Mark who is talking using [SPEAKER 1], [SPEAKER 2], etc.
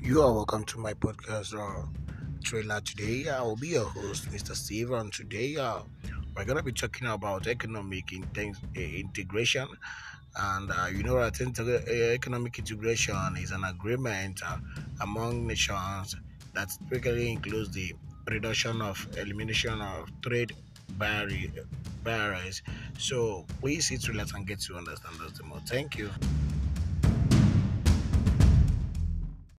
[SPEAKER 1] You are welcome to my podcast trailer today. I will be your host, Mr. Steve, and today we're gonna be talking about integration. And I think economic integration is an agreement among nations that typically includes the elimination of trade barri- barriers. So please sit relax and get to understand us the more. Thank you.